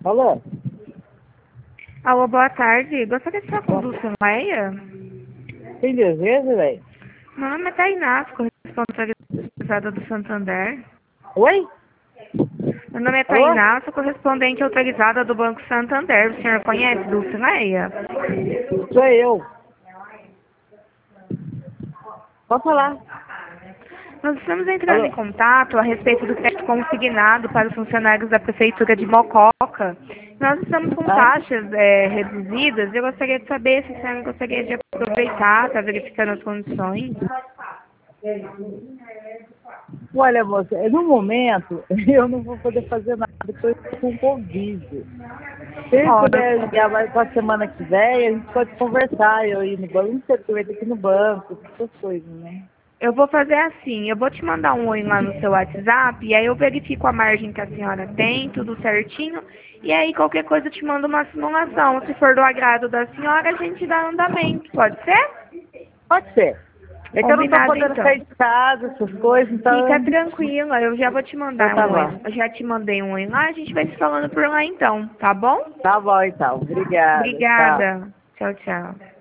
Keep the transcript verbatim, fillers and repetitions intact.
Alô? Alô, boa tarde. Gostaria de falar com o Dulcineia? Tem desejo, velho? Meu nome é Tainá, sou correspondente do Santander. Oi? Meu nome é Alô? Tainá, sou correspondente autorizada do Banco Santander. O senhor conhece Dulcineia? Sou eu. Pode falar. Nós estamos entrando Alô? em contato a respeito do crédito consignado para os funcionários da Prefeitura de Mococa. Nós estamos com Ah, taxas é, reduzidas e eu gostaria de saber se o senhor gostaria de aproveitar, está verificando as condições. olha, moça, no momento eu não vou poder fazer nada, porque eu estou com Covid. Se Ó, puder ligar mais para a semana que vem, a gente pode conversar. Eu ir no banco, não sei porque eu ia ter que ir no banco, essas coisas, né? eu vou fazer assim, eu vou te mandar um oi lá no seu WhatsApp, e aí eu verifico a margem que a senhora tem, tudo certinho, e aí qualquer coisa eu te mando uma simulação. Se for do agrado da senhora, a gente dá andamento, pode ser? Pode ser. É que eu não estou Combinado podendo então. sair de casa, essas coisas, Fica então... tranquila, eu já vou te Então mandar tá um oi. bom. Eu já te mandei um oi lá, a gente vai se falando por lá então, tá bom? Tá bom, então. Obrigada. Tchau. Obrigada. Tchau, tchau.